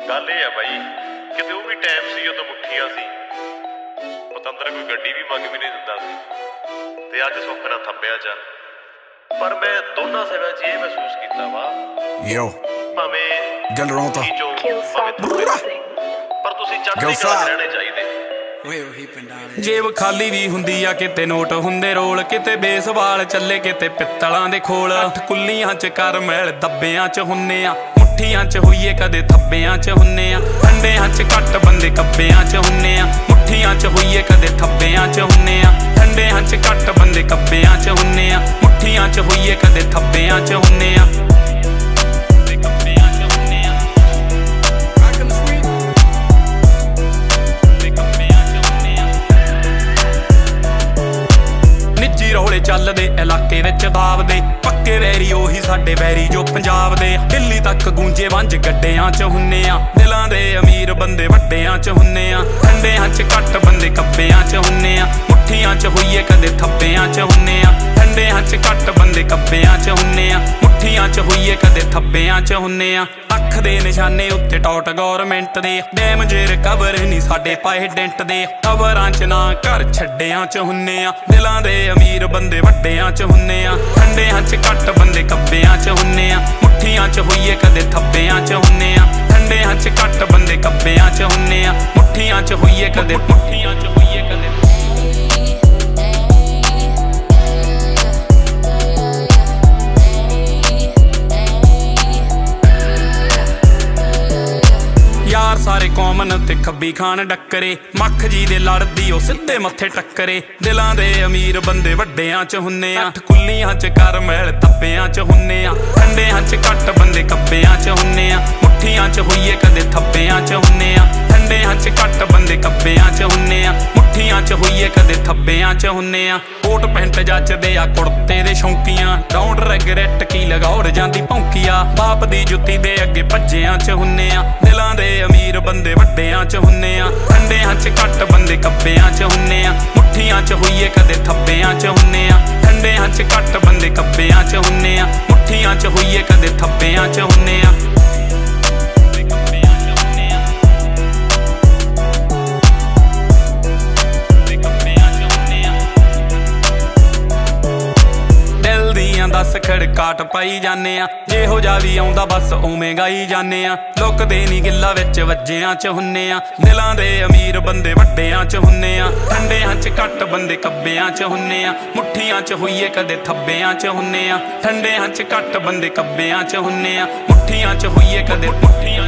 गल ये है बई किते वो भी टाइम सी जो मुठियां सी पतंदर कोई गड्डी भी मंग भी नहीं दिंदा सी ते अज सुख ना थंबिया च पर मैं दोनों सेवा च ये महसूस कीता वा यो भावें गल रौंता पर तुसीं चढ़दी कला रहने चाहिए। जेब खाली भी हुंदी आ किते नोट हुंदे रोल किते बेसबाल चले किते पित्तलां दे खोल अठ कुल्लियां च कर मैल दब्बियां च हुन्ने आ मुठियां च होइए कदे थब्बियां च हुन्ने आ ठंडियां च घट बंदे कब्बियां च हुन्ने आ मुठियां च होइए कदे थब्बियां च हुन्ने आ ठंडियां च घट बंदे कब्बियां च हुन्ने आ मुठियां च होइए कदे थब्बियां च हुन्ने आ। रौले चलदे इलाके विच दाबदे पक्के वैरी ओही साडे वैरी जो पंजाब दे दिल्ली तक गूंजे वंज गड्डियां च हुन्ने आ दिलां दे अमीर बंदे वड्डियां च हुन्ने आ ठंडियां च घट बंदे कब्बियां च हुन्ने आ मुठियां च होइए कदे थब्बियां च हुन्ने आ ठंडियां च घट बंदे कब्बियां च हुन्ने आ मुठियां च होइए कदे थब्बियां च हुन्ने आ। अख दे निशाने उत्ते टॉट गौरमेंट दे डैम जे रिकवर नहीं साडे पाए डेंट दे खबरां च ना घर छड्डियां च हुन्ने आ दिलां दे अमीर बंदे वड्डियां च हुन्ने आ ठंडियां च घट बंदे कब्बियां च हुन्ने आ मुठियां च होइए कदे थब्बियां च हुन्ने आ ठंडियां च घट बंदे कब्बियां च हुन्ने आ मुठियां च होइए कदे मुठियां च होइए कदे। यार सारे कॉमन ते खब्बी खान डक्करे मख जी दे लड़दी ओ सिद्धे मत्थे टक्करे दिलां दे अमीर बंदे वड्डियां च हुन्ने आ अठ कुल्लियां च कर मैल दब्बियां च हुन्ने आ ठंडियां च घट बंदे कब्बियां च हुन्ने आ मुठियां च होइए कदे थब्बियां च हुन्ने आ ठंडियां च घट बंदे कब्बियां च हुन्ने आ मुठियां च होइए कदे थब्बियां च हुन्ने आ। कोट पैंट जचदे आ कुर्ते दे शौंकियां डोंट रेगरेट की लगाउर जांदी भौंकिया बाप दी जुत्ती दे अगे भज्जियां च हुन्ने आ दिलां दे अमीर बंदे वड्डियां च हुन्ने आ ठंडियां च घट बंदे कब्बियां च हुन्ने आ मुठियां च होइए कदे थब्बियां च हुन्ने आ ठंडियां च घट बंदे कब्बियां च हुन्ने आ मुठियां च होइए कदे थब्बियां च हुन्ने आ। दस खड़काट पाई जाने आ जेहो जा भी आउंदा बस उवें गाई जाने आ लुकदे नी गिल्ला विच वज्जियां च हुन्ने आ दिलां दे अमीर बंदे वड्डियां च हुन्ने आ ठंडियां च घट बंदे कब्बियां च हुन्ने आ मुठियां च होइए कदे थब्बियां च हुन्ने आ ठंडियां च घट बंदे कब्बियां च हुन्ने आ मुठियां च होइए कदे मुठियां